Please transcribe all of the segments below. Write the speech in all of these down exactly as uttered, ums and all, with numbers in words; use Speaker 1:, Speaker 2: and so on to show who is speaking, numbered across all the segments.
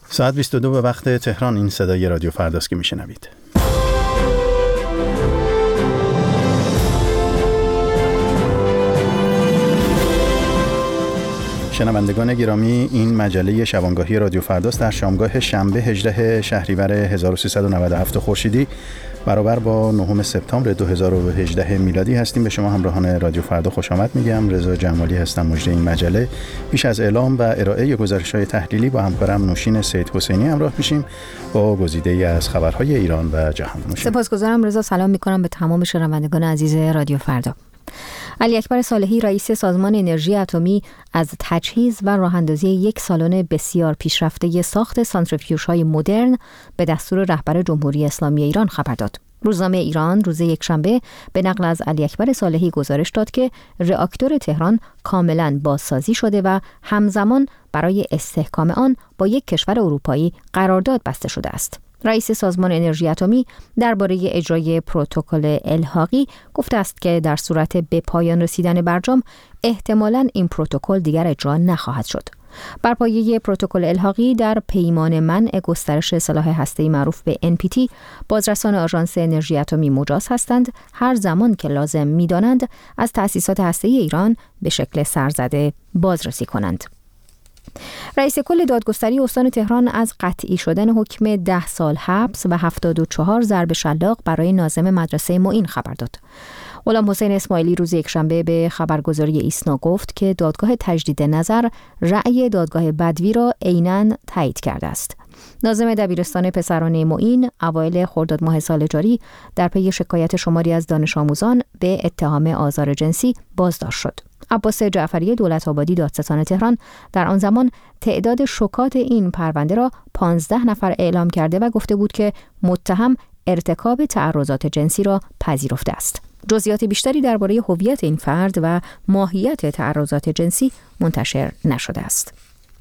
Speaker 1: ساعت بیست و دو به وقت تهران. این صدای رادیو فرداست که میشنوید. شنوندگان گرامی، این مجله شبانگاهی رادیو فرداست در شامگاه شنبه هجدهم شهریور هزار و سیصد و نود و هفت خورشیدی برابر با نهم سپتامبر دو هزار و هجده میلادی هستیم. به شما همراهان رادیو فردا خوش آمد میگم. رضا جمالی هستم، مجری این مجله. پیش از اعلام و ارائه گزارش‌های تحلیلی با همکارم نوشین سید حسینی همراه میشیم با گزیده‌ای از خبرهای ایران و جهان.
Speaker 2: سپاسگزارم رضا. سلام میکنم به تمام شنوندگان عزیز رادیو فردا. علی اکبر صالحی رئیس سازمان انرژی اتمی از تجهیز و راه‌اندازی یک سالن بسیار پیشرفته ساخت سانتریفیوژهای مدرن به دستور رهبر جمهوری اسلامی ایران خبر داد. روزنامه ایران روز یکشنبه به نقل از علی اکبر صالحی گزارش داد که راکتور تهران کاملاً بازسازی شده و همزمان برای استحکام آن با یک کشور اروپایی قرارداد بسته شده است. رئیس سازمان انرژی اتمی درباره اجرای پروتکل الحاقی گفته است که در صورت به پایان رسیدن برجام احتمالاً این پروتکل دیگر اجرا نخواهد شد. بر پایه پروتکل الحاقی در پیمان منع گسترش سلاح هسته‌ای معروف به ان پی تی، بازرسان آژانس انرژی اتمی مجاز هستند هر زمان که لازم می‌دانند از تأسیسات هسته‌ای ایران به شکل سرزده بازرسی کنند. رئیس کل دادگستری استان تهران از قطعی شدن حکم ده سال حبس و هفتاد و چهار ضرب شلاق برای ناظم مدرسه معین خبر داد. غلام حسین اسماعیلی روز یکشنبه به خبرگزاری ایسنا گفت که دادگاه تجدید نظر رأی دادگاه بدوی را عیناً تایید کرده است. ناظم دبیرستان پسرانه معین اوایل خرداد ماه سال جاری در پی شکایت شماری از دانش آموزان به اتهام آزار جنسی بازداشت شد. عباس جعفری دولت‌آبادی دادستان تهران در آن زمان تعداد شکات این پرونده را پانزده نفر اعلام کرده و گفته بود که متهم ارتکاب تعرضات جنسی را پذیرفته است. جزئیات بیشتری درباره هویت این فرد و ماهیت تعرضات جنسی منتشر نشده است.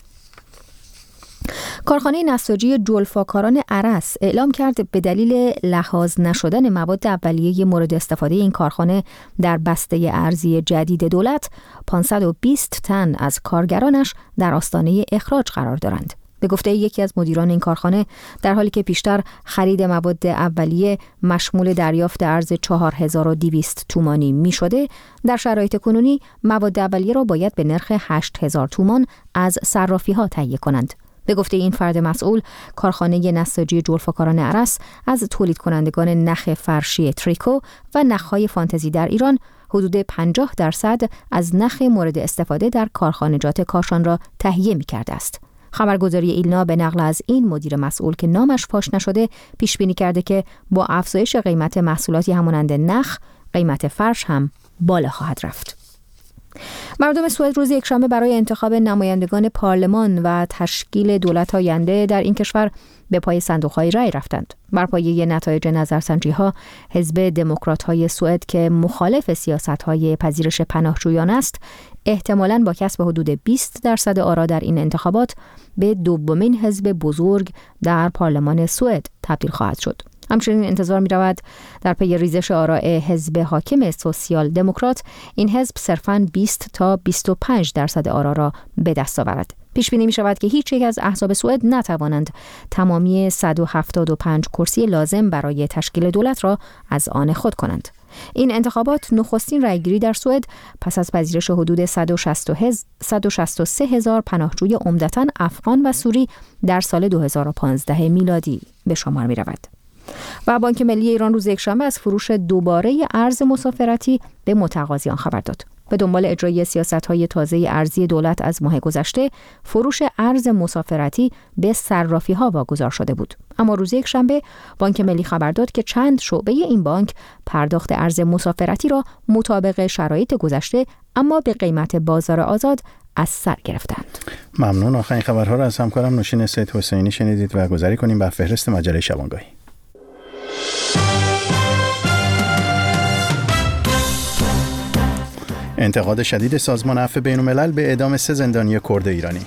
Speaker 2: کارخانه نساجی جلفاکاران ارس اعلام کرد به دلیل لحاظ نشدن مواد اولیه مورد استفاده این کارخانه در بسته ارزی جدید دولت، پانصد و بیست تن از کارگرانش در آستانه اخراج قرار دارند. به گفته یکی از مدیران این کارخانه، در حالی که پیشتر خرید مواد اولیه مشمول دریافت ارز چهار هزار و دویست تومانی می شده، در شرایط کنونی مواد اولیه را باید به نرخ هشت هزار تومان از صرافی ها تهیه کنند. به گفته این فرد مسئول، کارخانه نساجی جلفاکاران ارس از تولید کنندگان نخ فرشی تریکو و نخهای فانتزی در ایران حدود پنجاه درصد از نخ مورد استفاده در کارخانجات کاشان را تهیه می کرده است. خبرگزاری ایلنا به نقل از این مدیر مسئول که نامش فاش نشده پیش بینی کرده که با افزایش قیمت محصولاتی همانند نخ، قیمت فرش هم بالا خواهد رفت. مردم سوئد روز یکشنبه برای انتخاب نمایندگان پارلمان و تشکیل دولت آینده در این کشور به پای صندوق‌های رای رفتند. بر پایه نتایج نظرسنجی‌ها، حزب دموکرات‌های سوئد که مخالف سیاست‌های پذیرش پناهجویان است، احتمالاً با کسب حدود بیست درصد آرا در این انتخابات به دومین حزب بزرگ در پارلمان سوئد تبدیل خواهد شد. همچنین انتظار می رود در پی ریزش آراء حزب حاکم سوسیال دموکرات این حزب صرفاً بیست تا بیست و پنج درصد آرا را به دست آورد. پیش بینی می شود که هیچ یک از احزاب سوئد نتوانند تمامی صد و هفتاد و پنج کرسی لازم برای تشکیل دولت را از آن خود کنند. این انتخابات نخستین رأیگیری در سوئد پس از پذیرش حدود صد و شصت و سه هزار پناهجوی عمدتاً افغان و سوری در سال دو هزار و پانزده میلادی به شمار می رود. و بانک ملی ایران روز یکشنبه از فروش دوباره ارز مسافرتی به متقاضیان خبر داد. به دنبال اجرای سیاست‌های تازه ارزی دولت از ماه گذشته، فروش ارز مسافرتی به صرافی‌ها واگذار شده بود. اما روز یکشنبه بانک ملی خبر داد که چند شعبه این بانک پرداخت ارز مسافرتی را مطابق شرایط گذشته اما به قیمت بازار آزاد از سر گرفتند.
Speaker 1: ممنون. آخرین خبرها را از همکارم نوشین سید حسینی شنیدید و گذاری کنیم بر فهرست مجله شبانگاهی. انتقاد شدید سازمان عفو بین‌الملل به اعدام سه زندانی کرد ایرانی.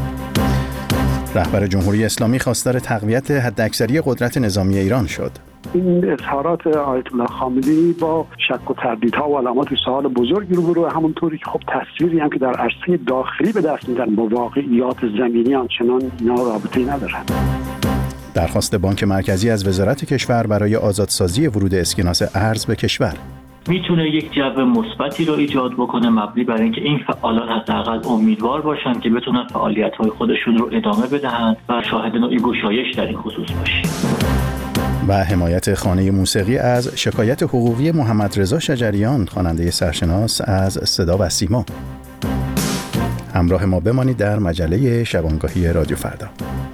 Speaker 1: رهبر جمهوری اسلامی خواستار تقویت حداکثری قدرت نظامی ایران شد.
Speaker 3: این اظهارات آیت الله خامنه‌ای با شک و تردیدها و علامات سوال بزرگی روبرو، همونطوری که خب تصویری هم که در عرصه داخلی به دست میدن با واقعیات زمینی آنچنان اینا رابطه‌ای ندارن.
Speaker 1: درخواست بانک مرکزی از وزارت کشور برای آزادسازی ورود اسکناس ارز به کشور
Speaker 4: میتونه یک جو مثبتی رو ایجاد بکنه، مبنی بر اینکه این فعالان حداقل امیدوار باشن که بتونن فعالیت‌های خودشون رو ادامه بدهند و شاهد نوعی گشایش در این خصوص باشیم.
Speaker 1: و حمایت خانه موسیقی از شکایت حقوقی محمد رضا شجریان، خواننده سرشناس از صدا و سیما. همراه ما بمانید در مجله شبانگاهی رادیو فردا.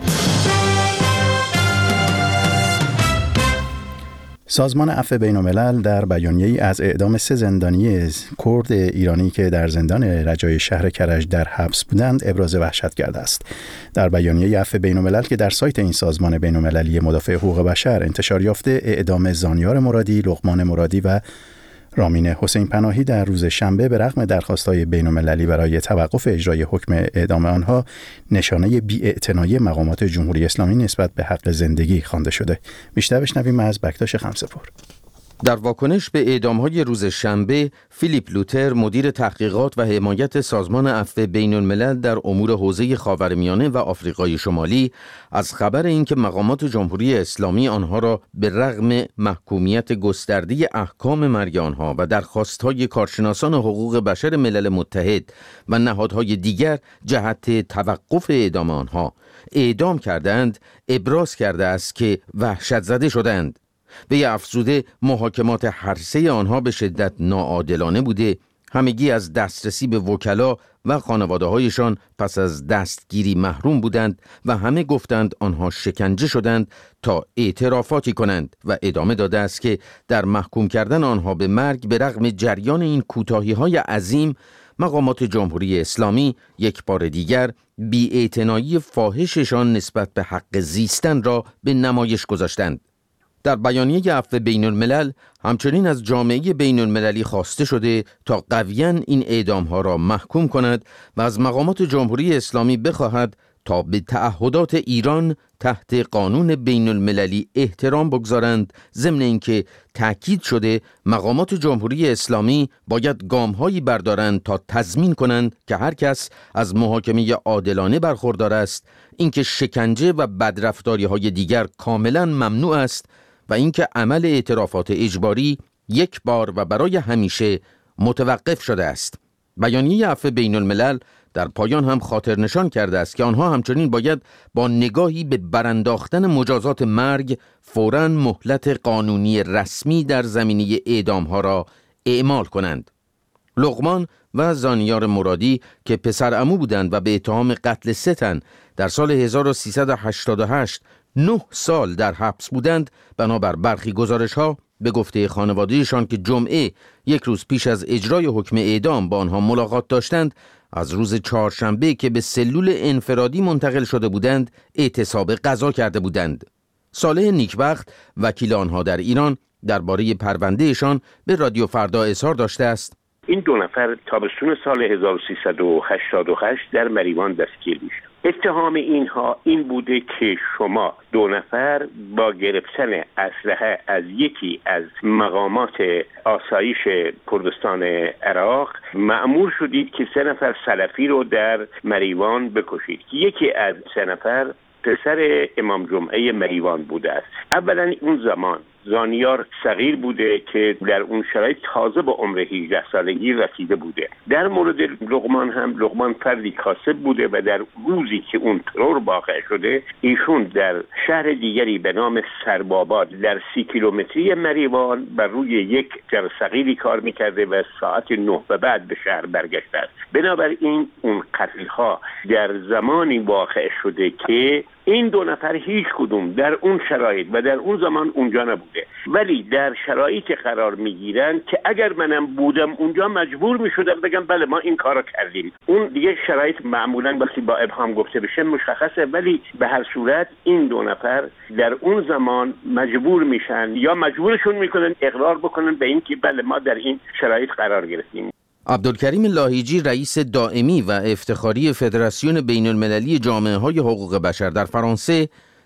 Speaker 1: سازمان عفو بین‌الملل در بیانیه‌ای از اعدام سه زندانی کرد ایرانی که در زندان رجای شهر کرج در حبس بودند ابراز وحشت کرده است. در بیانیه عفو بین‌الملل که در سایت این سازمان بین‌المللی مدافع حقوق بشر انتشار یافته، اعدام زانیار مرادی، لقمان مرادی و رامین حسین پناهی در روز شنبه به رغم درخواست‌های بین‌المللی برای توقف اجرای حکم اعدام آنها نشانه بی‌اعتنایی مقامات جمهوری اسلامی نسبت به حق زندگی خوانده شده. بیشتر بشنویم از بکتاش خمسه‌پور.
Speaker 5: در واکنش به اعدام‌های روز شنبه، فیلیپ لوتر، مدیر تحقیقات و حمایت سازمان عفو بین‌الملل در امور حوزه خاورمیانه و آفریقای شمالی، از خبر اینکه مقامات جمهوری اسلامی آنها را به رغم محکومیت گسترده احکام مرگ آنها و درخواست‌های کارشناسان حقوق بشر ملل متحد و نهادهای دیگر جهت توقف اعدام آنها اعدام کردند، ابراز کرده است که وحشت زده شدند. وی افزوده محاکمات هر سه آنها به شدت ناعادلانه بوده، همگی از دسترسی به وکلا و خانواده‌هایشان پس از دستگیری محروم بودند و همه گفتند آنها شکنجه شدند تا اعترافاتی کنند و ادامه داده است که در محکوم کردن آنها به مرگ به رغم جریان این کوتاهی‌های عظیم، مقامات جمهوری اسلامی یک بار دیگر بی‌اعتنایی فاحششان نسبت به حق زیستن را به نمایش گذاشتند. در بیانیه عفو بین‌الملل همچنین از جامعه بین‌المللی خواسته شده تا قویاً این اعدام‌ها را محکوم کند و از مقامات جمهوری اسلامی بخواهد تا به تعهدات ایران تحت قانون بین‌المللی احترام بگذارند، ضمن اینکه تأکید شده مقامات جمهوری اسلامی باید گام‌هایی بردارند تا تضمین کنند که هر کس از محاکمه عادلانه برخوردار است، اینکه شکنجه و بدرفتاری‌های دیگر کاملاً ممنوع است و اینکه عمل اعترافات اجباری یک بار و برای همیشه متوقف شده است. بیانیه عفو بین‌الملل در پایان هم خاطر نشان کرده است که آنها همچنین باید با نگاهی به برانداختن مجازات مرگ فوراً مهلت قانونی رسمی در زمینه اعدام‌ها را اعمال کنند. لقمان و زانیار مرادی که پسر عمو بودند و به اتهام قتل سه تن در سال هزار و سیصد و هشتاد و هشت نه سال در حبس بودند، بنابر برخی گزارش‌ها به گفته خانواده‌شان که جمعه یک روز پیش از اجرای حکم اعدام با آنها ملاقات داشتند، از روز چهارشنبه که به سلول انفرادی منتقل شده بودند اعتصاب غذا کرده بودند. صالح نیکبخت وکیل آنها در ایران درباره پروندهشان به رادیو فردا اظهار داشته است:
Speaker 6: این دو نفر تابستون سال هزار و سیصد و هشتاد و هشت در مریوان دستگیر میشد. اتهام اینها این بوده که شما دو نفر با گرفتن اسلحه از یکی از مقامات آسایش کردستان عراق مأمور شدید که سه نفر سلفی رو در مریوان بکشید. یکی از سه نفر پسر امام جمعه مریوان بوده است. اولا اون زمان زانیار صغیر بوده که در اون شرایط تازه با عمر هجده سالگی رسیده بوده. در مورد لقمان هم لقمان فردی کاسب بوده و در روزی که اون ترور واقع شده ایشون در شهر دیگری به نام سرباباد در سی کیلومتری مریوان بر روی یک جر صغیری کار میکرده و ساعت نه به بعد به شهر برگشته است. بنابراین اون قتل‌ها در زمانی واقع شده که این دو نفر هیچ کدوم در اون شرایط و در اون زمان اونجا نبوده، ولی در شرایطی قرار میگیرن که اگر منم بودم اونجا مجبور میشدم بگم بله ما این کارو کردیم. اون دیگه شرایط معمولا وقتی با ابهام گفته بشه مشخصه، ولی به هر صورت این دو نفر در اون زمان مجبور میشن یا مجبورشون میکنن اقرار بکنن به این که بله ما در این شرایط قرار گرفتیم.
Speaker 5: عبدالکریم لاهیجی رئیس دائمی و افتخاری فدراسیون بین المللی جامعه های حقوق بشر در فرانسه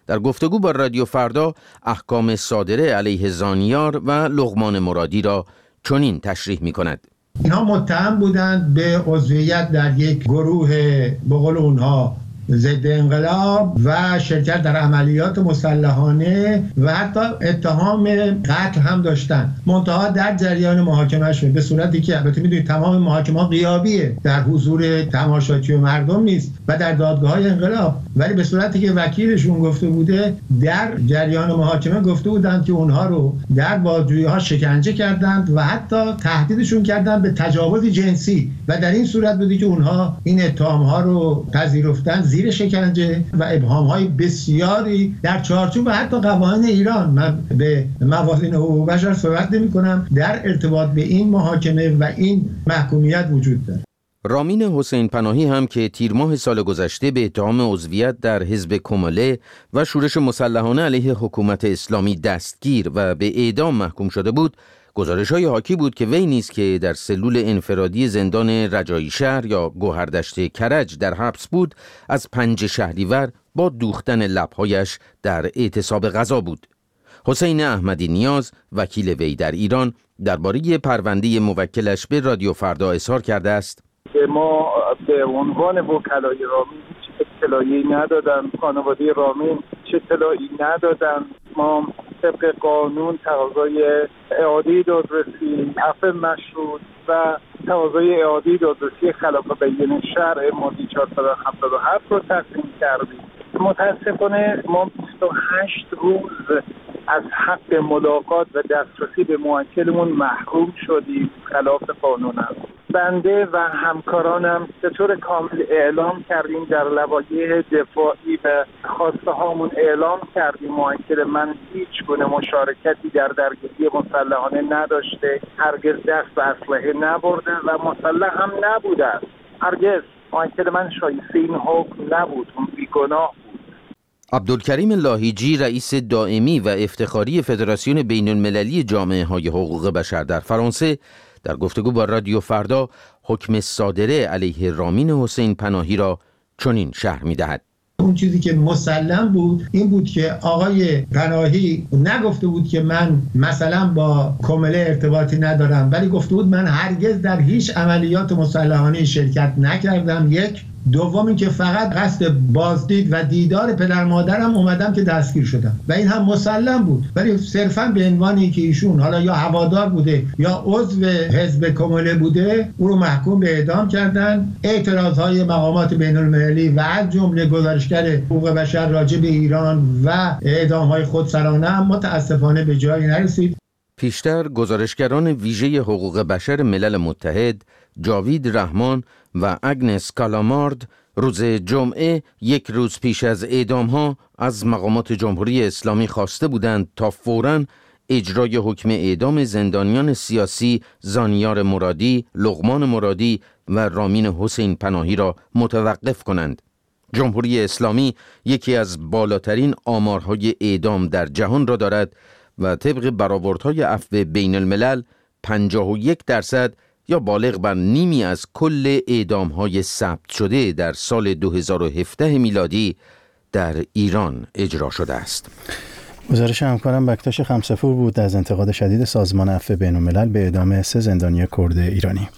Speaker 5: در گفتگو با رادیو فردا احکام صادره علیه زانیار و لقمان مرادی را چنین تشریح می کند.
Speaker 7: اینها متهم بودند به عضویت در یک گروه به قول اونها ضد انقلاب و شرکت در عملیات مسلحانه و حتی اتهام قتل هم داشتن. منتها در جریان محاکمهشون به صورتی که البته میدونید تمام محاکمه غیابیه، در حضور تماشاچی و مردم نیست و در دادگاه‌های انقلاب، ولی به صورتی که وکیلشون گفته بوده در جریان محاکمه گفته بودند که اونها رو در بازجویی‌ها شکنجه کردند و حتی تهدیدشون کردند به تجاوز جنسی و در این صورت بودی که اونها این اتهام‌ها رو پذیرفتن زیر شکنجه و ابهام‌های بسیاری در چارچوب حتی قوانین ایران. من به موازین حقوق بشر صحبت نمی‌کنم، در ارتباط به این محاکمه و این محکومیت وجود داره.
Speaker 5: رامین حسین پناهی هم که تیر ماه سال گذشته به اتهام عضویت در حزب کمله و شورش مسلحانه علیه حکومت اسلامی دستگیر و به اعدام محکوم شده بود، گزارش‌های حاکی بود که وی نیز که در سلول انفرادی زندان رجایی شهر یا گوهردشت کرج در حبس بود، از پنج شهریور با دوختن لب‌هایش در اعتصاب غذا بود. حسین احمدی نیاز وکیل وی در ایران درباره پرونده موکلش به رادیو فردا اظهار کرده است:
Speaker 8: ما به عنوان وکلای رامین هیچ اطلاعی ندادن، خانواده رامین چه اطلاعی ندادن. ما طبق قانون تقاضای اعاده دادرسی، عفو مشروط و تقاضای اعاده دادرسی خلاف بین شرع ماده چهارصد و هفتاد و هفت رو تقدیم کردیم. متاسفانه ما بیست و هشت روز از حق ملاقات و دسترسی به موکلمون محروم شدیم، خلاف قانون است. بنده و همکارانم به طور کامل اعلام کردیم، در لوایح دفاعی و خواسته هامون اعلام کردیم موکل من هیچ گونه مشارکتی در درگیری مسلحانه نداشته، هرگز دست به اسلحه نبرده و مسلح هم نبوده است. هرگز موکل من شایسته این حکم نبود، اون بیگناه بود.
Speaker 5: عبدالکریم لاهیجی رئیس دائمی و افتخاری فدراسیون بین المللی جامعه های حقوق بشر در فرانسه در گفتگو با رادیو فردا حکم صادره علیه رامین حسین پناهی را چنین شرح می‌دهد.
Speaker 7: اون چیزی که مسلم بود این بود که آقای پناهی نگفته بود که من مثلا با کمله ارتباطی ندارم، ولی گفته بود من هرگز در هیچ عملیات مسلحانه شرکت نکردم. یک دوم این که فقط قصد بازدید و دیدار پدر مادرم اومدم که دستگیر شدم و این هم مسلم بود، ولی صرفا به عنوانی که ایشون حالا یا هوادار بوده یا عضو حزب کمله بوده او رو محکوم به اعدام کردن. اعتراضهای مقامات بین المللی و از جمله گزارشگر حقوق بشر راجع به ایران و اعدامهای خودسرانه هم متاسفانه به جایی نرسید.
Speaker 5: پیشتر گزارشگران ویژه حقوق بشر ملل متحد جاوید رحمان و اگنس کالامارد روز جمعه یک روز پیش از اعدام‌ها از مقامات جمهوری اسلامی خواسته بودند تا فوراً اجرای حکم اعدام زندانیان سیاسی زانیار مرادی، لقمان مرادی و رامین حسین پناهی را متوقف کنند. جمهوری اسلامی یکی از بالاترین آمارهای اعدام در جهان را دارد و طبق برآوردهای عفو بین الملل پنجاه و یک درصد یا بالغ بر نیمی از کل اعدام‌های ثبت شده در سال دو هزار و هفده میلادی در ایران اجرا شده است.
Speaker 1: گزارش همکارم بکتاش خمسفور بود از انتقاد شدید سازمان عفو بین الملل به اعدام سه زندانی کرد ایرانی.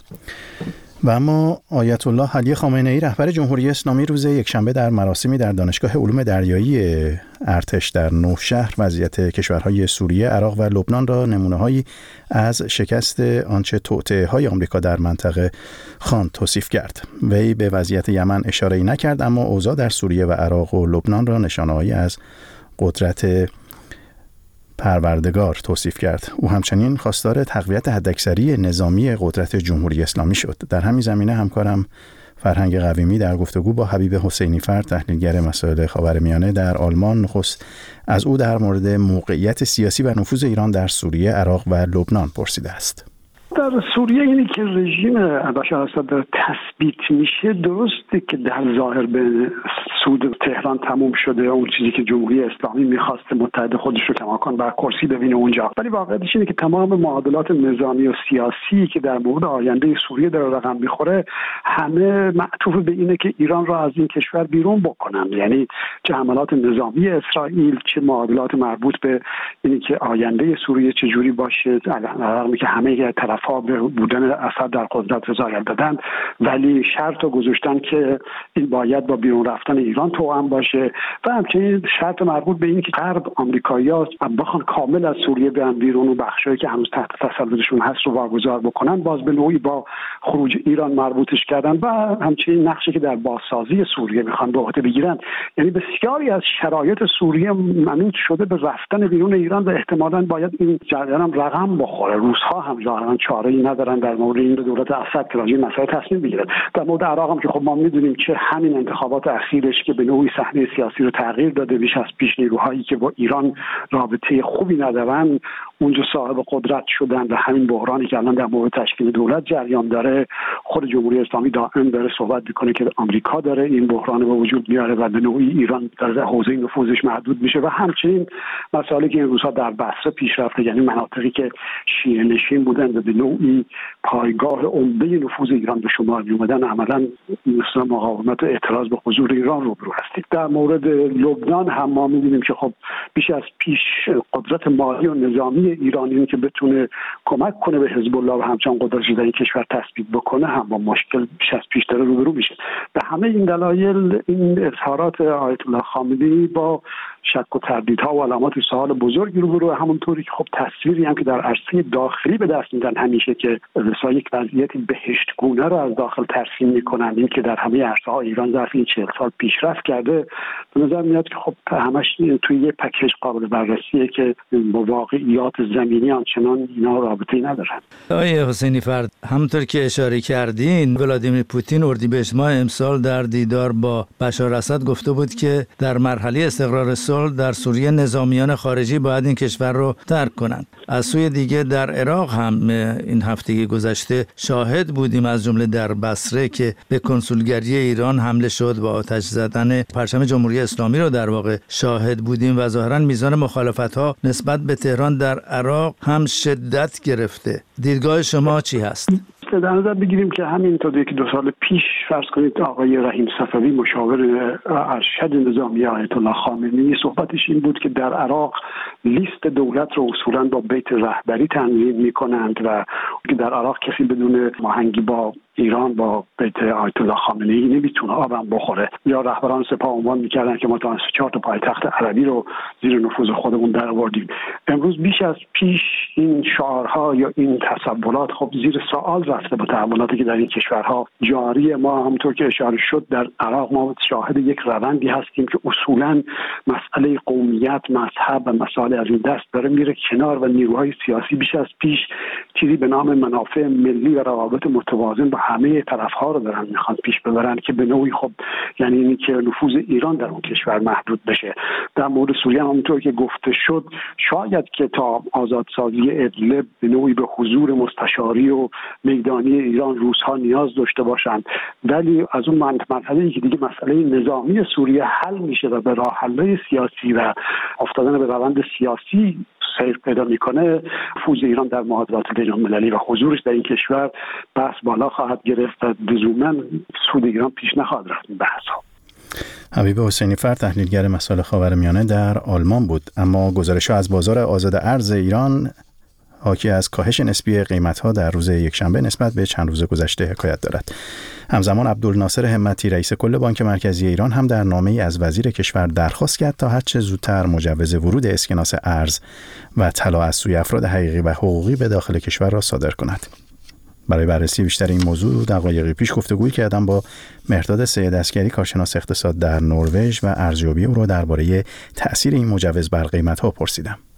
Speaker 1: و اما آیت الله علی خامنه‌ای رهبر جمهوری اسلامی روز یکشنبه در مراسمی در دانشگاه علوم دریایی ارتش در نوشهر وضعیت کشورهای سوریه، عراق و لبنان را نمونه‌هایی از شکست آنچه توطئه‌های آمریکا در منطقه خواند توصیف کرد. وی به وضعیت یمن اشاره‌ای نکرد، اما اوضاع در سوریه و عراق و لبنان را نشانه‌هایی از قدرت پروردگار توصیف کرد. او همچنین خواستار تقویت حداکثری نظامی قدرت جمهوری اسلامی شد. در همین زمینه همکارم فرهنگ قویمی در گفتگو با حبیب حسینی فر تحلیلگر مسائل خاورمیانه در آلمان نخست از او در مورد موقعیت سیاسی و نفوذ ایران در سوریه، عراق و لبنان پرسیده است.
Speaker 9: در
Speaker 3: در سوریه اینی که رژیم بشار الاسد داره تثبیت میشه، درسته که در ظاهر به سود تهران تموم شده، اون چیزی که جمهوری اسلامی میخواست متحد خودش رو کماکان بر کرسی ببینه اونجا، ولی واقعیتش اینه که تمام معادلات نظامی و سیاسی که در مورد آینده سوریه داره رقم میخوره همه معطوف به اینه که ایران را از این کشور بیرون بکنن. یعنی چه حملات نظامی اسرائیل، چه معادلات مربوط به اینی که آینده سوریه چجوری باشه، رغمی که همه طرف‌ها به بودن اسد در قدرت رضایت دادن، ولی شرط رو گذاشتن که این باید با بیرون رفتن ایران توأم باشه و همچنین شرط مربوط به این که غرب آمریکایی‌ها بخوان کامل از سوریه برن بیرون و بخشایی که هنوز تحت تسلطشون هست رو واگذار بکنن، باز به نوعی با خروج ایران مربوطش کردن و همچنین نقشی که در بازسازی سوریه میخوان به عهده بگیرن. یعنی بسیاری از شرایط سوریه منوط شده به رفتن بیرون ایران و احتمالاً باید این جریان هم رقم بخوره. روس‌ها هم ظاهراً چاره‌ای ندارن در مورد این دولت اسد که راجع به مسائل تصمیم بگیرن. در مورد عراق هم که خب ما میدونیم که همین انتخابات اخیرش که به نوعی صحنه سیاسی رو تغییر داده، بیش از پیش نیروهایی که با ایران رابطه خوبی ندارن اونجا صاحب قدرت شدن و همین بحرانی که الان در مورد تشکیل دولت جریان داره، خود جمهوری اسلامی دائم داره صحبت میکنه که آمریکا داره این بحران به وجود میاره و به نوعی ایران در حوزه نفوذش محدود میشه و همچنین مسائلی که این روزها در بصره پیش رفته، یعنی مناطقی که شیعه نشین بودن و به نوعی پایگاه عمده نفوذ ایران به شمار می اومدن، عملاً مثل مقاومت و اعتراض به حضور ایران روبرو هستیم. در مورد لبنان هم ما می‌بینیم که خب بیش از پیش قدرت مالی و نظامی ایران این که بتونه کمک کنه به حزب الله و همچنان قدرتش در این کشور تثبیت بکنه هم با مشکل بیش از پیش داره روبرو میشه. به همه این دلایل این اظهارات آیت الله خامنه‌ای با شک و تردیدها و علامات سوال بزرگی روبرو، همونطوری که خب تصویری هم که در عرصه داخلی به دست میدن همیشه که مثلا یک وضعیتی بهشتگونه رو از داخل ترسیم میکنن، این که در همه عرصه‌ها ایران ظرف این چهل سال پیشرفت کرده، به نظر میاد که خب همش توی یه پکیج قابل بررسیه که با واقعیات زمینی آنچنان اینا رابطه‌ای ندارن.
Speaker 9: آقای حسینی فرد، همونطور که اشاره کردین، ولادیمیر پوتین اردیبهشت ماه امسال در دیدار با بشار اسد گفته بود که در مرحله استقرار صلح در سوریه نظامیان خارجی باید این کشور رو ترک کنند. از سوی دیگه در عراق هم این هفته گذشته شاهد بودیم، از جمله در بصره که به کنسولگری ایران حمله شد و آتش زدن پرچم جمهوری اسلامی رو در واقع شاهد بودیم و ظاهرا میزان مخالفت‌ها نسبت به تهران در عراق هم شدت گرفته. دیدگاه شما چی هست؟
Speaker 3: در نظر بگیریم که همین تا یک دو سال پیش فرض کنید آقای رحیم صفوی مشاور ارشد نظامی آیت الله خامنه‌ای صحبتش این بود که در عراق لیست دولت رو اصولا با بیت رهبری تنظیم میکنند و که در عراق کسی بدون هماهنگی با ایران با بیت آیت الله خامنه‌ای نمیتونه آبم بخوره. یا رهبران سپاه عنوان میکردن که ما تا چهار تا پایتخت عربی رو زیر نفوذ خودمون در آوردیم. امروز بیش از پیش این شعارها یا این تصورات خب زیر سوال رفته با تحولاتی که در این کشورها جاری. ما همونطور که اشاره شد در عراق ما شاهد یک روندی هستیم که اصولا مسئله قومیت، مذهب و مسائل از این دست داره میره کنار و نیروهای سیاسی بیش از پیش چیزی به نام منافع ملی و روابط متوازن با همه طرف‌ها رو دارن میخوان پیش ببرن که به نوعی خب یعنی اینی که نفوذ ایران در اون کشور محدود بشه. در مورد سوریه همونطور که گفته شد شاید که تا آزادسازی ادلب به نوعی به حضور مستشاری و میدانی ایران روس‌ها نیاز داشته باشند، ولی از اون مرحله‌ای که دیگه مسئله نظامی سوریه حل میشه و به راه حل‌های سیاسی و افتادن به روند سیاسی سیر پیدا میکنه، نفوذ ایران در معادلات بین‌المللی و حضورش در این کشور بحث بالا خواهد گرفت و لزوما سود ایران پیش نخواهد رفت. این بحث‌ها.
Speaker 1: حبیب حسینی فرد، تحلیلگر مسائل خاورمیانه در آلمان بود. اما گزارش‌ها از بازار آزاد ارز ایران حاکی از کاهش نسبی قیمت‌ها در روز یکشنبه نسبت به چند روز گذشته حکایت دارد. همزمان عبدالناصر همتی رئیس کل بانک مرکزی ایران هم در نامه‌ای از وزیر کشور درخواست کرد تا هرچه زودتر مجوز ورود اسکناس ارز و طلا از سوی افراد حقیقی و حقوقی به داخل کشور را صادر کند. برای بررسی بیشتر این موضوع دقایقی پیش گفتگویی کردم با مهرداد سید عسکری، کارشناس اقتصاد در نروژ، و ارزیابی او را درباره تأثیر این مجوز بر قیمت‌ها پرسیدم.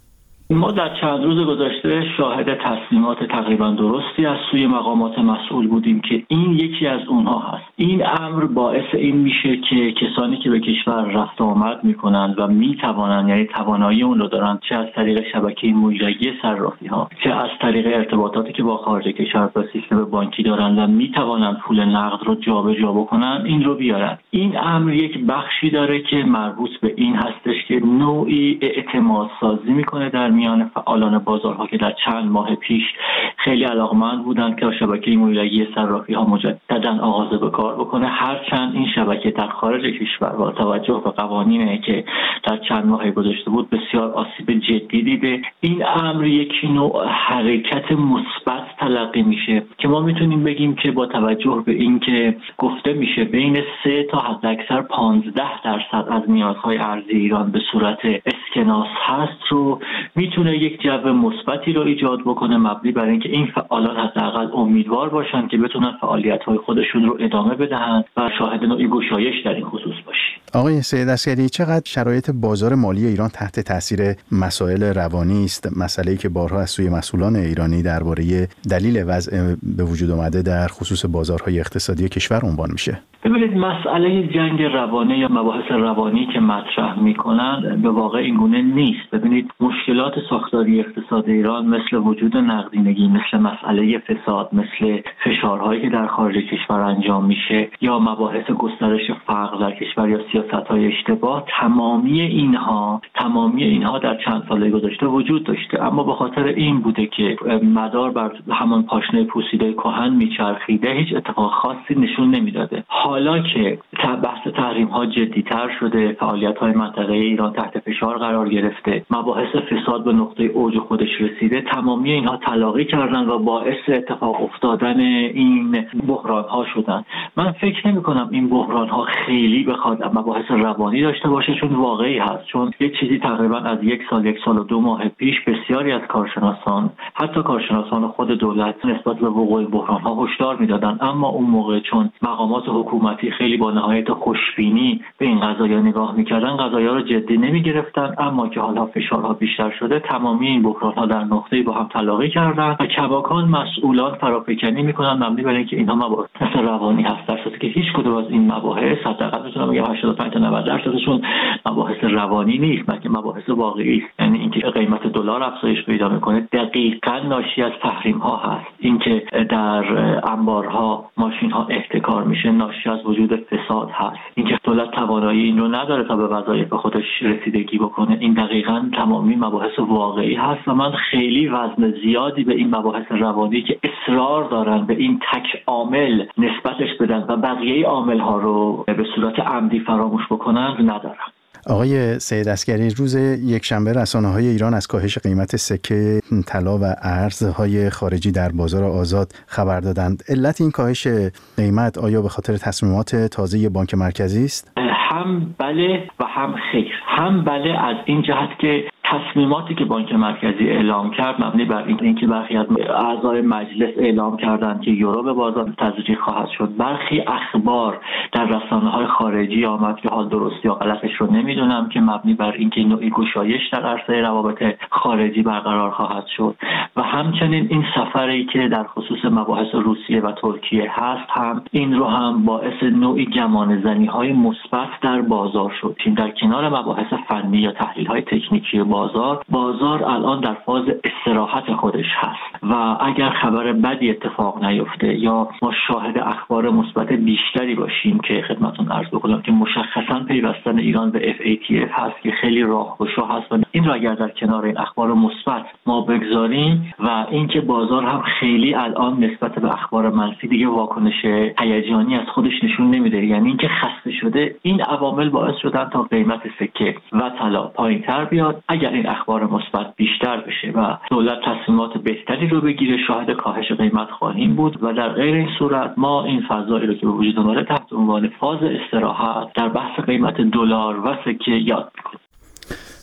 Speaker 4: ما در چند روز گذشته شاهد تصمیمات تقریبا درستی از سوی مقامات مسئول بودیم که این یکی از اونها هست. این امر باعث این میشه که کسانی که به کشور رفت و آمد میکنند و میتوانند، یعنی توانایی اون رو دارن، چه از طریق شبکه مویلگی صرافی ها، چه از طریق ارتباطاتی که با خارج کشور با سیستم بانکی دارن و میتوانند پول نقد رو جابجا بکنن، این رو بیارن. این امر یک بخشی داره که مربوط به این هستش که نوعی اعتماد سازی میکنه در میان فعالان بازارها که در چند ماه پیش خیلی علاقمند بودند که شبکه مویلگی صرافی ها مجددا آغاز به کار بکنه، هرچند این شبکه در خارج کشور با توجه به قوانینی که در چند ماه گذشته بود بسیار آسیب جدی دیده. این امر یک نوع حرکت مثبت تلقی میشه که ما میتونیم بگیم که با توجه به این که گفته میشه بین سه تا حداکثر پانزده درصد از نیازهای ارزی ایران به صورت اسکناس هست، رو میتونه یک جو مثبتی رو ایجاد بکنه، مبنی بر اینکه این فعالان حداقل امیدوار باشن که بتونن فعالیت‌های خودشون رو ادامه بدهند و شاهد نوعی گشایش در این خصوص باشیم.
Speaker 1: آقای سید عسگری، چقدر شرایط بازار مالی ایران تحت تاثیر مسائل روانی است؟ مسئله‌ای که بارها از سوی مسئولان ایرانی درباره دلیل وضع به وجود آمده در خصوص بازارهای اقتصادی کشور عنوان میشه.
Speaker 4: ببینید، مسئله جنگ روانه یا مباحث روانی که مطرح میکنن به واقع اینگونه نیست. ببینید، مشکلات ساختاری اقتصاد ایران مثل وجود نقدینگی، مثل مسئله فساد، مثل فشارهایی که در خارج کشور انجام میشه یا مباحث گسترش فقر در کشور یا سیاست‌های اشتباه، تمامی اینها تمامی اینها در چند سال گذشته وجود داشته، اما به خاطر این بوده که مدار بر همان پاشنه پوسیده کهن میچرخیده، هیچ اتفاق خاصی نشون نمیداده. حالا که بحث تحریم ها جدی‌تر شده، فعالیت‌های منطقه ایران تحت فشار قرار گرفته، مباحث فساد به نقطه اوج خودش رسیده، تمامی اینها تلاقی کردن و باعث اتفاق افتادن این بحران‌ها شدن. من فکر نمی‌کنم این بحران‌ها خیلی بخواد مباحث روانی داشته باشه، چون واقعی هست. چون یک چیزی تقریبا از یک سال یک سال و دو ماه پیش بسیاری از کارشناسان، حتی کارشناسان خود دولت، نسبت به وقوع بحران‌ها هشدار می‌دادن، اما اون موقع چون مقامات حکومتی خیلی با نهایت خوشبینی به این قضایا نگاه می‌کردن، قضایا رو جدی نمی‌گرفتن. اما که حالا فشارها بیشتر شده، تمامی این بحران‌ها در نقطه‌ای با هم تلاقی کردن و کماکان مسئولان فرافکنی می‌کنن مبنی بر اینکه اینها مباحث روانی هست، در صورتی که هیچ کدوم از این مباحث حداقل می‌تونم بگم هشتاد و پنج تا نود درصدشون مباحث روانی نیست، بلکه مباحث واقعی است. یعنی اینکه قیمت دلار افزایش پیدا می‌کنه دقیقاً ناشی از تحریم‌ها هست. اینکه در انبارها ماشین‌ها احتکار میشه ناشی از وجود فساد هست. اینکه دولت توانایی این رو نداره تا به وظایف خودش رسیدگی بکنه، این دقیقاً تمامی مباحث واقعی هست و من خیلی وزن زیادی به این مباحث روانی که اصرار دارن به این تک عامل نسبتش بدن و بقیه عامل‌ها رو به صورت عمدی فراموش بکنن ندارم.
Speaker 1: آقای سید عسگری، روز یکشنبه رسانه‌های ایران از کاهش قیمت سکه طلا و ارزهای خارجی در بازار آزاد خبر دادند. علت این کاهش قیمت آیا به خاطر تصمیمات تازه بانک مرکزی است؟
Speaker 4: هم بله و هم خیر. هم بله از این جهت که تصمیماتی که بانک مرکزی اعلام کرد مبنی بر اینکه برخی از اعضای مجلس اعلام کردند که یورو به بازار تزریق خواهد شد. برخی اخبار در رسانه‌های خارجی آمد که حال درستی یا غلطش رو نمیدونم که مبنی بر اینکه نوعی گشایش در عرصه روابط خارجی برقرار خواهد شد و همچنین این سفری که در خصوص مباحث روسیه و ترکیه هست هم این رو هم باعث نوعی گمانه‌زنی‌های مثبت در بازار شد. این در کنار مباحث فنی یا تحلیل‌های تکنیکی بازار بازار الان در فاز استراحت خودش هست و اگر خبر بدی اتفاق نیفته یا ما شاهد اخبار مثبت بیشتری باشیم که خدمتتون عرض بکنم که مشخصاً پیوستن ایران به اف ای تی اف هست که خیلی راهگشا هست و این را اگر در کنار این اخبار مثبت ما بگذاریم و اینکه بازار هم خیلی الان نسبت به اخبار منفی دیگه واکنش هیجانی از خودش نشون نمیده، یعنی اینکه خسته شده، این عوامل باعث شدن تا قیمت سکه و طلا پایین‌تر بیاد. اگر این اخبار مثبت بیشتر بشه و دولت تصمیمات بهتری رو بگیره، شاهد کاهش قیمت خواهیم بود و در غیر این صورت ما این فضایی رو که به وجود اومده تحت عنوان فاز استراحت در بحث قیمت دلار و سکه یاد می‌کنیم.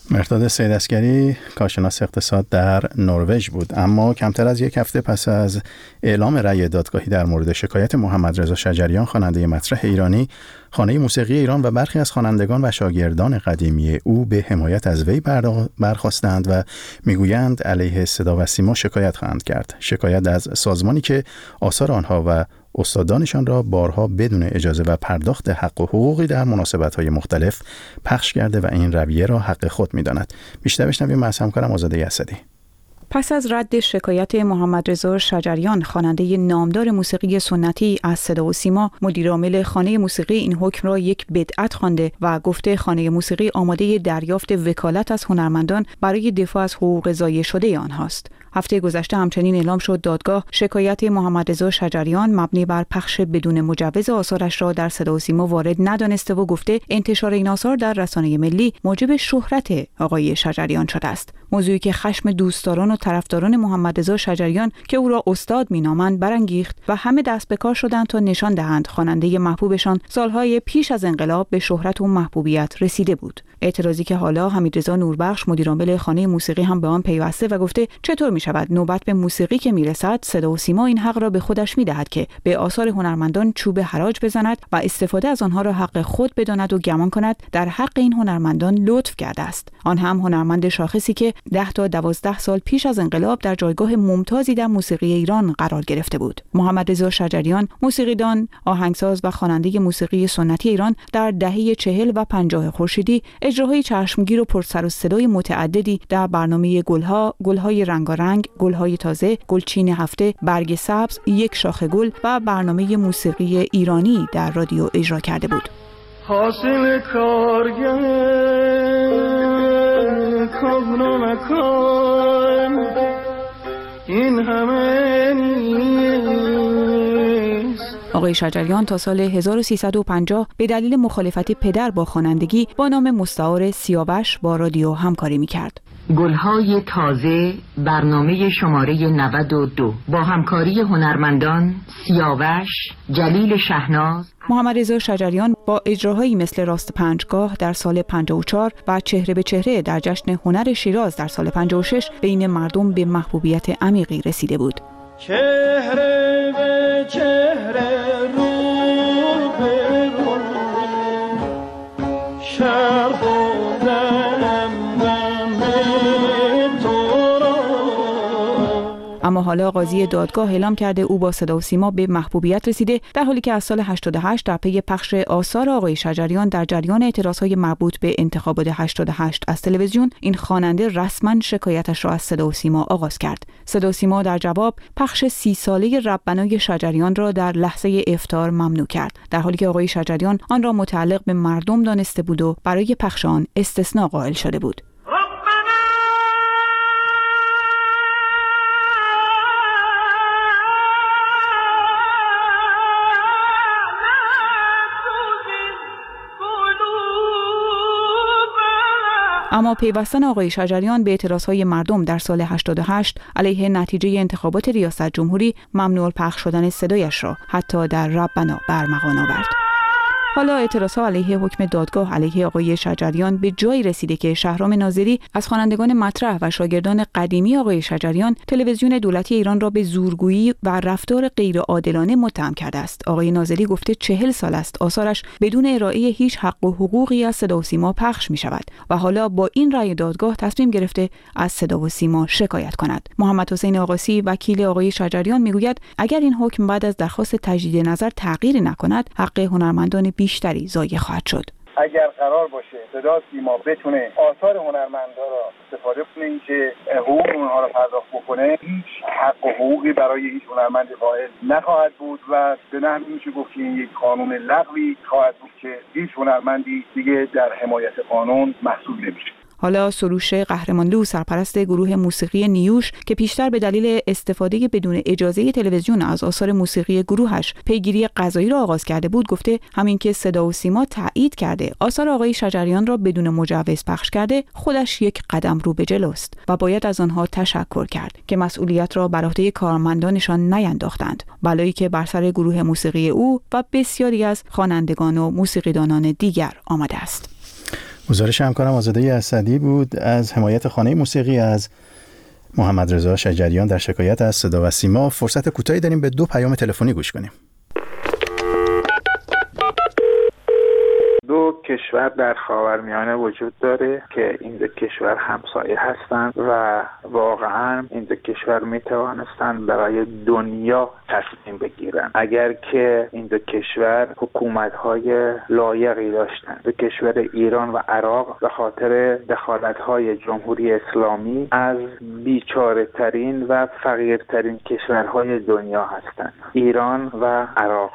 Speaker 1: مرداد سیداسگری کارشناس اقتصاد در نروژ بود. اما کمتر از یک هفته پس از اعلام رأی دادگاهی در مورد شکایت محمد رضا شجریان خواننده مطرح ایرانی، خانه موسیقی ایران و برخی از خوانندگان و شاگردان قدیمی او به حمایت از وی برخاستند و میگویند علیه صدا و سیما شکایت خواهند کرد. شکایت از سازمانی که آثار آنها و استادانشان را بارها بدون اجازه و پرداخت حق و حقوقی در مناسبت‌های مختلف پخش کرده و این رویه را حق خود می‌داند. بیشتر بشنویم از همکارم آزاده یسدی.
Speaker 10: پس از رد شکایت محمد رضا شجریان خواننده نامدار موسیقی سنتی از صدا و سیما، مدیرعامل خانه موسیقی این حکم را یک بدعت خوانده و گفته خانه موسیقی آماده دریافت وکالت از هنرمندان برای دفاع از حقوق ضایع شده آنهاست. هفته گذشته همچنین اعلام شد دادگاه شکایت محمد رضا شجریان مبنی بر پخش بدون مجوز آثارش را در صدا و سیما وارد ندانسته و گفته انتشار این آثار در رسانه ملی موجب شهرت آقای شجریان شده است. موضوعی که خشم دوستداران و طرفداران محمد رضا شجریان که او را استاد مینامند برانگیخت و همه دست به کار شدند تا نشان دهند خواننده محبوبشان سالهای پیش از انقلاب به شهرت و محبوبیت رسیده بود. اعتراضی که حالا حمیدرضا نوربخش مدیرعامل خانه موسیقی هم به آن پیوسته و گفته چطور می شود نوبت به موسیقی که میرسد صدا و سیما این حق را به خودش میدهد که به آثار هنرمندان چوب حراج بزند و استفاده از آنها را حق خود بداند و گمان کند در حق این هنرمندان لطف کرده است. آن هم هنرمند شاخصی که ده تا دوازده سال پیش از انقلاب در جایگاه ممتازی در موسیقی ایران قرار گرفته بود. محمد رضا شجریان موسیقیدان، آهنگساز و خواننده موسیقی سنتی ایران در دهه چهل و پنجاه خورشیدی اجراهای چشمگیر و پرسر و صدای متعددی در برنامه گلها، گلهای رنگارنگ، گلهای تازه، گلچین هفته، برگ سبز، یک شاخه گل و برنامه موسیقی ایرانی در رادیو اجرا کرده بود.
Speaker 11: حاصل کارگه کن و مکان این همه نیست.
Speaker 10: آقای شجریان تا سال هزار و سیصد و پنجاه به دلیل مخالفت پدر با خوانندگی با نام مستعار سیاوش با رادیو همکاری می‌کرد.
Speaker 12: گلهای تازه برنامه شماره نود و دو با همکاری هنرمندان سیاوش، جلیل شهناز.
Speaker 10: محمد رضا شجریان با اجراهایی مثل راست پنجگاه در سال پنجاه و چهار و چهره به چهره در جشن هنر شیراز در سال پنجاه و شش بین مردم به محبوبیت عمیقی رسیده بود.
Speaker 11: چهره به چهره رو به رو شرح
Speaker 10: اما حالا قاضی دادگاه اعلام کرده او با صدا و سیما به محبوبیت رسیده، در حالی که از سال هشتاد و هشت در پی پخش آثار آقای شجریان در جریان اعتراضهای مربوط به انتخابات هشتاد و هشت از تلویزیون، این خواننده رسما شکایتش را از صدا و سیما آغاز کرد. صدا و سیما در جواب پخش سی ساله رب بنای شجریان را در لحظه افطار ممنوع کرد، در حالی که آقای شجریان آن را متعلق به مردم دانسته بود و برای پخش آن استثناء قائل شده بود. اما پیوستن آقای شجریان به اعتراضهای مردم در سال هشتاد و هشت علیه نتیجه انتخابات ریاست جمهوری ممنوع پخش شدن صدایش را حتی در رب بنا برمغان آورد. حالا اعتراضها علیه حکم دادگاه علیه آقای شجریان به جایی رسیده که شهرام ناظری از خوانندگان مطرح و شاگردان قدیمی آقای شجریان تلویزیون دولتی ایران را به زورگویی و رفتار غیرعادلانه متهم کرده است. آقای ناظری گفته چهل سال است آثارش بدون ارائه هیچ حق و حقوقی از صدا و سیما پخش می شود و حالا با این رأی دادگاه تصمیم گرفته از صدا و سیما شکایت کند. محمد حسین آقاسی وکیل آقای شجریان میگوید اگر این حکم بعد از درخواست تجدید نظر تغییری نکند، حق هنرمندان بیشتری ضایع خواهد شد.
Speaker 8: اگر قرار باشه صدا سیما بتونه آثار هنرمندا را استفاده کنه، این که حقوق اونها را پرداخت بکنه، هیچ حق و حقوقی برای هیچ هنرمند قائل نخواهد بود و به نحوی میشه گفت که این یک قانون لغوی خواهد بود که هیچ هنرمندی دیگه در حمایت قانون محسوب نمیشه.
Speaker 10: حالا سروش قهرمانلو سرپرست گروه موسیقی نیوش که پیشتر به دلیل استفاده بدون اجازه تلویزیون از آثار موسیقی گروهش پیگیری قضایی را آغاز کرده بود، گفته همین که صدا و سیما تایید کرده آثار آقای شجریان را بدون مجوز پخش کرده، خودش یک قدم رو به جلوست و باید از آنها تشکر کرد که مسئولیت را بر عهده کارمندانشان نینداختند، بلایی که بر سر گروه موسیقی او و بسیاری از خوانندگان و موسیقیدانان دیگر آمده است.
Speaker 1: گزارش همکارم آزاده اسدی بود از حمایت خانه موسیقی از محمد رضا شجریان در شکایت از صدا و سیما. فرصت کوتاهی داریم به دو پیام تلفنی گوش کنیم.
Speaker 8: دو کشور در خاورمیانه وجود داره که این دو کشور همسایه هستند و واقعا این دو کشور می توانستند برای دنیا تصمیم بگیرن اگر که این دو کشور حکومت‌های لایقی داشتند. دو کشور ایران و عراق به خاطر دخالت‌های جمهوری اسلامی از بیچاره ترین و فقیرترین کشورهای دنیا هستند، ایران و عراق.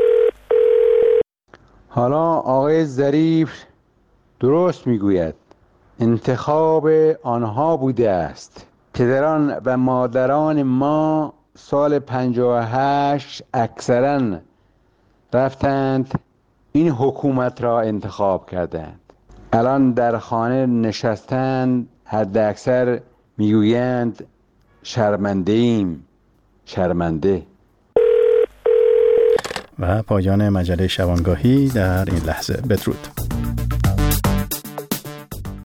Speaker 13: حالا آقای ظریف درست میگوید، انتخاب آنها بوده است. پدران و مادران ما سال پنجاه و هشت اکثرا رفتند این حکومت را انتخاب کردند. الان در خانه نشستند، حد اکثر میگویند شرمنده ایم، شرمنده.
Speaker 1: و پایان مجله شبانگاهی در این لحظه. بدرود.